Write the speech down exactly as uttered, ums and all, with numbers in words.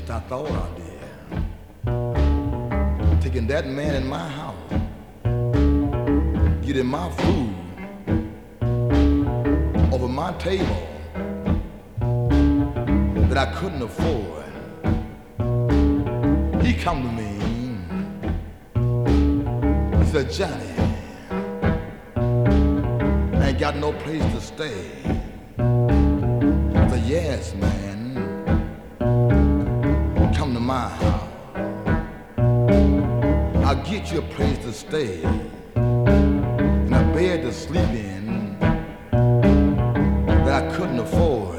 least I thought I did. Taking that man in my house, getting my food over my table that I couldn't afford. He come to me, he said, Johnny, I ain't got no place to stay. I said, yes, man, come to my house. I'll get you a place to stay and a bed to sleep in that I couldn't afford.